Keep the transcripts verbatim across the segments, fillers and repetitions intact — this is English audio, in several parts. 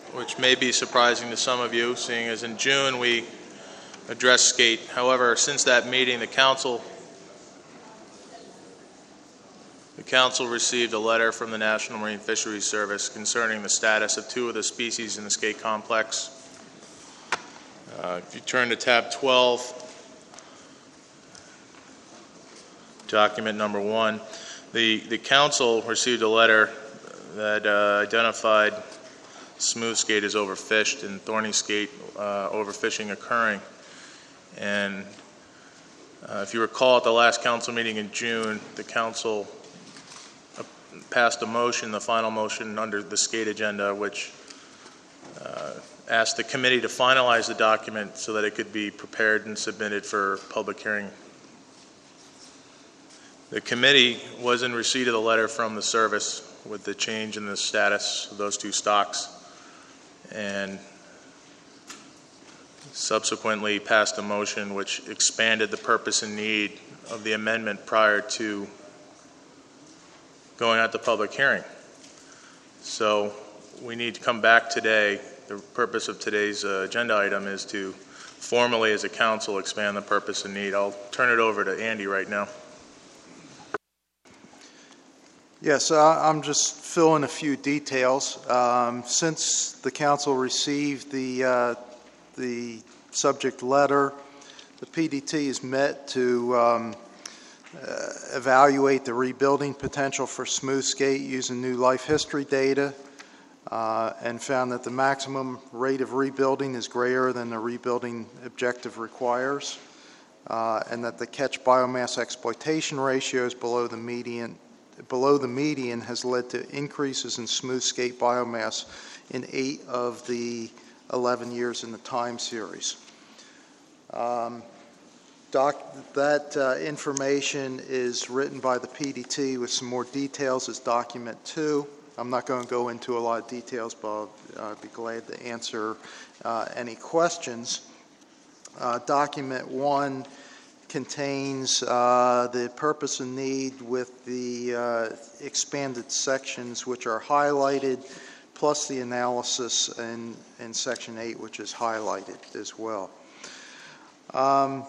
which may be surprising to some of you, seeing as in June we addressed skate. However, since that meeting, the council the council received a letter from the National Marine Fisheries Service concerning the status of two of the species in the skate complex. Uh, if you turn to tab twelve, document number one, the the council received a letter that uh, identified smooth skate as overfished and thorny skate uh, overfishing occurring. And uh, if you recall, at the last council meeting in June, the council uh, passed a motion, the final motion under the skate agenda, which uh, asked the committee to finalize the document so that it could be prepared and submitted for public hearing. The committee was in receipt of the letter from the service with the change in the status of those two stocks, and subsequently passed a motion which expanded the purpose and need of the amendment prior to going out to public hearing. So we need to come back today. The purpose of today's uh, agenda item is to formally, as a council, expand the purpose and need. I'll turn it over to Andy right now. Yes, I'm just filling a few details. Um, since the council received the uh, the subject letter, the P D T has met to um, uh, evaluate the rebuilding potential for smooth skate using new life history data, uh, and found that the maximum rate of rebuilding is greater than the rebuilding objective requires, uh, and that the catch biomass exploitation ratio is below the median below the median has led to increases in smooth skate biomass in eight of the eleven years in the time series. Um, doc, that uh, information is written by the P D T with some more details as document two. I'm not going to go into a lot of details, but I'll uh, be glad to answer uh, any questions. Uh, document one contains uh, the purpose and need with the uh, expanded sections which are highlighted, plus the analysis in, in section eight, which is highlighted as well. Um,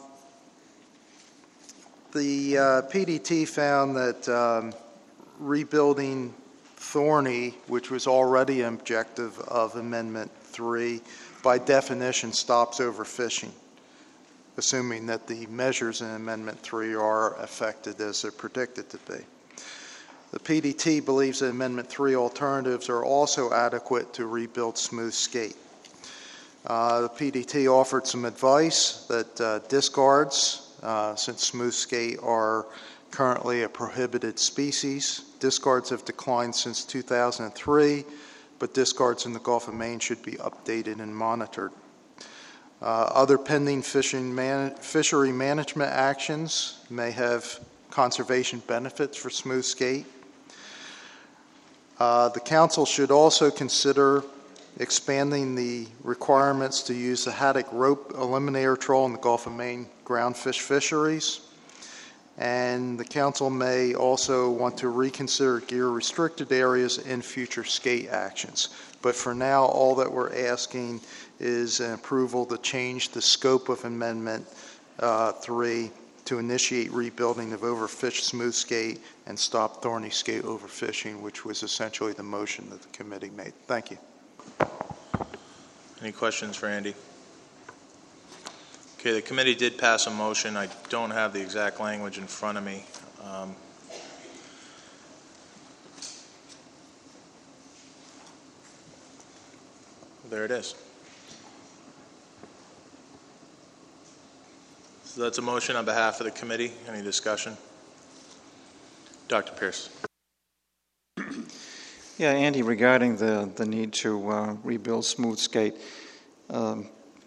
the uh, P D T found that um, rebuilding thorny, which was already an objective of Amendment three, by definition stops overfishing, assuming that the measures in Amendment three are affected as they're predicted to be. The P D T believes that Amendment three alternatives are also adequate to rebuild smooth skate. Uh, the P D T offered some advice that uh, discards, uh, since smooth skate are currently a prohibited species, discards have declined since two thousand three, but discards in the Gulf of Maine should be updated and monitored. Uh, other pending fishing man fishery management actions may have conservation benefits for smooth skate. Uh, the council should also consider expanding the requirements to use the haddock rope eliminator trawl in the Gulf of Maine groundfish fisheries. And the council may also want to reconsider gear restricted areas in future skate actions. But for now, all that we're asking is an approval to change the scope of Amendment uh, three to initiate rebuilding of overfished smooth skate and stop thorny skate overfishing, which was essentially the motion that the committee made. Thank you. Any questions for Andy? Okay, the committee did pass a motion. I don't have the exact language in front of me. Um, there it is. So that's a motion on behalf of the committee. Any discussion? Doctor Pierce. Yeah, Andy, regarding the, the need to uh, rebuild smooth skate, um,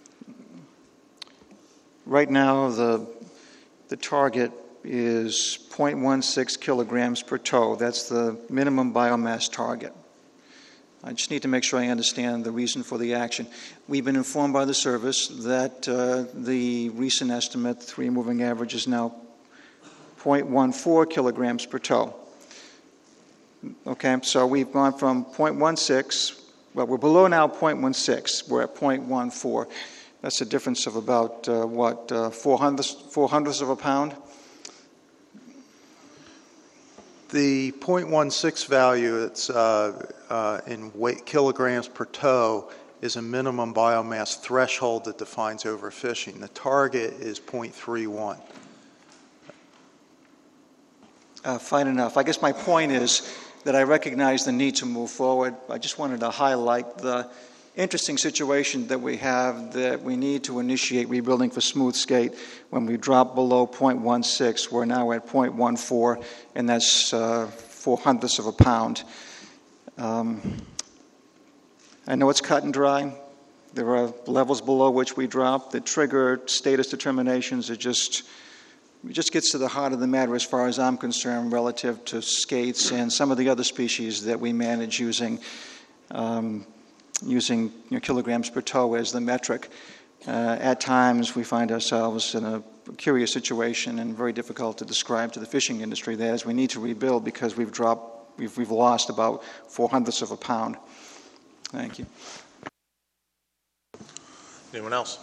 right now the, the target is zero point one six kilograms per tow. That's the minimum biomass target. I just need to make sure I understand the reason for the action. We've been informed by the service that uh, the recent estimate, the three moving average, is now zero point one four kilograms per tow. Okay, so we've gone from zero point one six well, we're below now point one six. We're at point one four. That's a difference of about, uh, what, uh, four hundredths, four hundredths of a pound? The point one six value, it's uh, uh, in weight, kilograms per tow, is a minimum biomass threshold that defines overfishing. The target is point three one. Uh, fine enough. I guess my point is that I recognize the need to move forward. I just wanted to highlight the interesting situation that we have, that we need to initiate rebuilding for smooth skate. When we drop below point one six, we're now at point one four, and that's uh, four hundredths of a pound. Um, I know it's cut and dry. There are levels below which we drop. The trigger status determinations are just, it just gets to the heart of the matter as far as I'm concerned relative to skates and some of the other species that we manage using um, using you know, kilograms per tow as the metric. Uh, at times, we find ourselves in a curious situation and very difficult to describe to the fishing industry. That is, we need to rebuild because we've dropped, we've, we've lost about four hundredths of a pound. Thank you. Anyone else?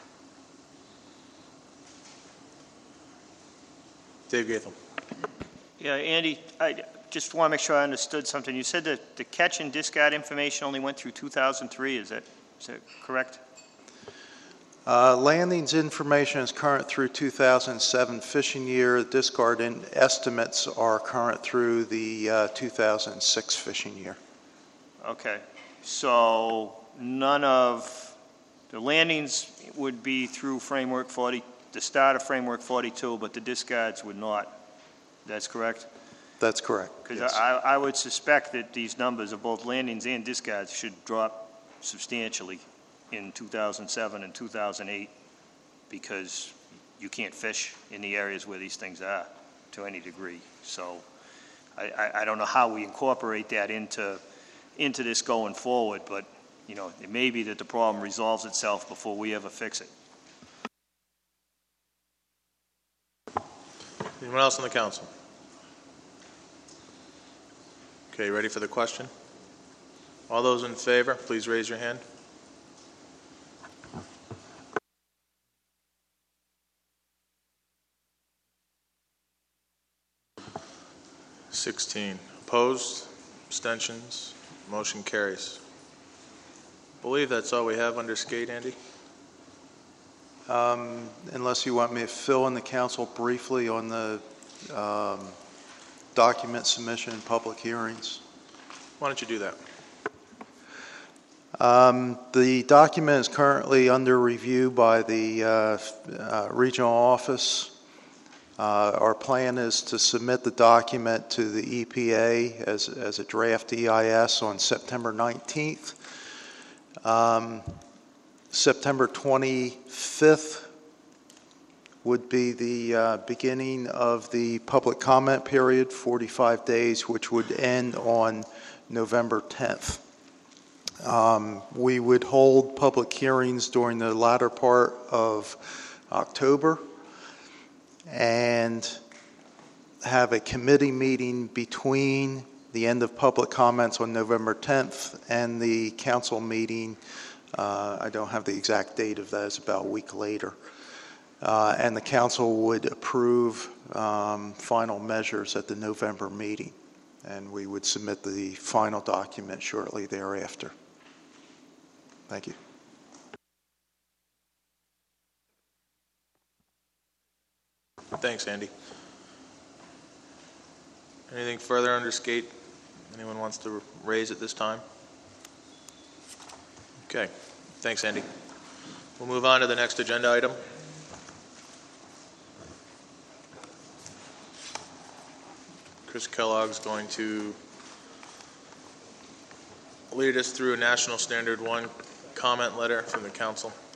Dave Gaitham. Yeah, Andy, I just want to make sure I understood something. You said that the catch and discard information only went through two thousand three. Is that, is that correct? Uh, landings information is current through two thousand seven fishing year. Discard in estimates are current through the uh, two thousand six fishing year. Okay. So none of the landings would be through Framework forty, the start of Framework forty-two, but the discards would not. That's correct? That's correct. Because Yes. I, I would suspect that these numbers of both landings and discards should drop substantially in two thousand seven and two thousand eight because you can't fish in the areas where these things are to any degree. So I, I, I don't know how we incorporate that into, into this going forward, but you know, it may be that the problem resolves itself before we ever fix it. Anyone else on the council? Okay, ready for the question? All those in favor, please raise your hand. sixteen. Opposed? Abstentions? Motion carries. I believe that's all we have under skate, Andy. Um, unless you want me to fill in the council briefly on the um, document submission and public hearings. Why don't you do that? Um, the document is currently under review by the uh, uh, regional office. Uh, our plan is to submit the document to the E P A as, as a draft E I S on September nineteenth. Um, September twenty-fifth would be the uh, beginning of the public comment period, forty-five days, which would end on November tenth. Um, we would hold public hearings during the latter part of October and have a committee meeting between the end of public comments on November tenth and the council meeting. Uh, I don't have the exact date of that. It's about a week later. Uh, and the council would approve um, final measures at the November meeting. And we would submit the final document shortly thereafter. Thank you. Thanks, Andy. Anything further under skate anyone wants to raise at this time? Okay. Thanks, Andy. We'll move on to the next agenda item. Chris Kellogg's going to lead us through a National Standard one comment letter from the council.